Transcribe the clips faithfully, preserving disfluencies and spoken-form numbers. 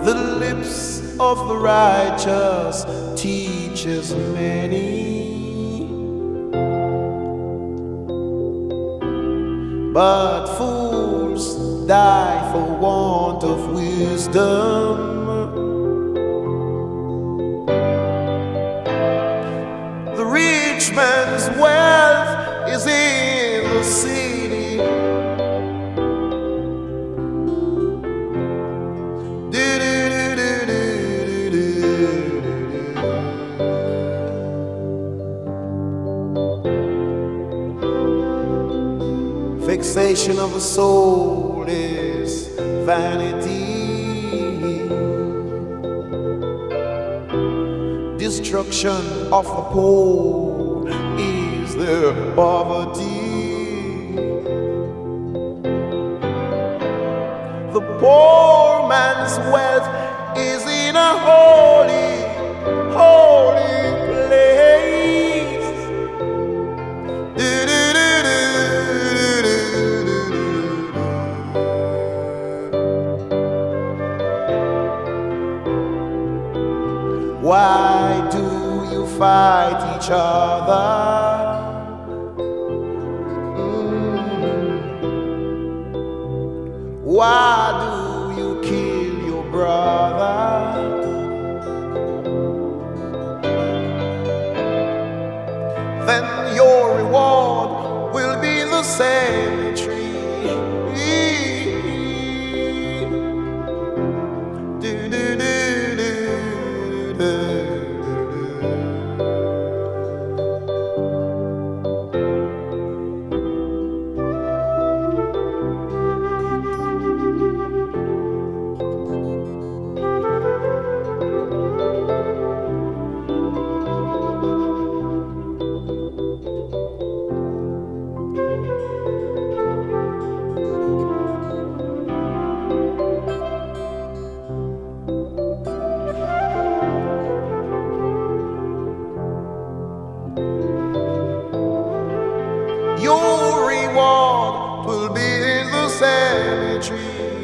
The lips of the righteous teaches many, but fools die for want of wisdom. The rich man's wealth is in the city. Fixation of the soul is vanity. Destruction of the poor is their poverty. The poor man's wealth is in a holy, holy place. Why do you fight each other? Mm. Why do you kill your brother? Then your reward will be the cemetery. Your reward will be in the cemetery.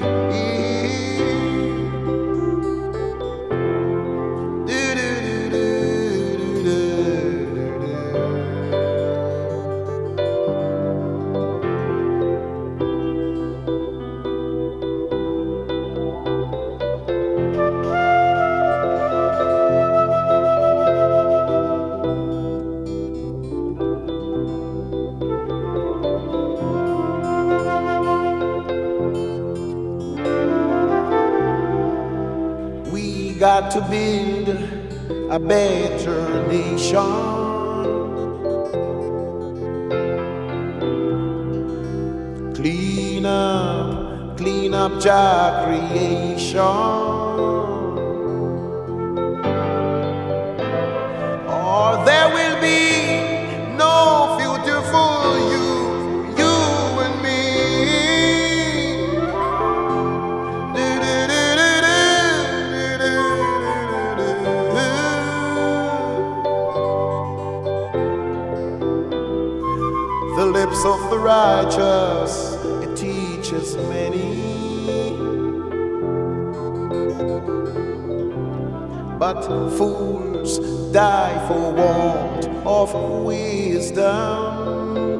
Got to build a better nation. Clean up, clean up Jah creation, or there will be no future for you, you and me. The lips of the righteous, it teaches many, but fools die for want of wisdom.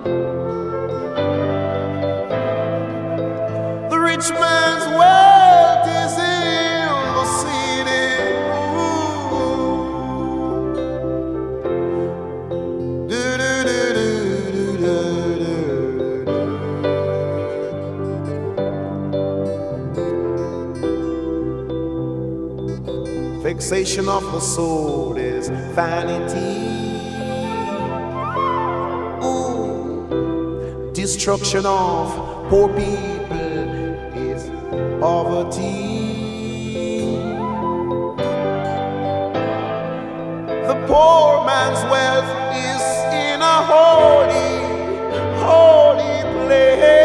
The rich man's wealth is in the city. Fixation of the soul is vanity. Ooh. Destruction of poor people is poverty. The poor man's wealth is in a holy, holy place.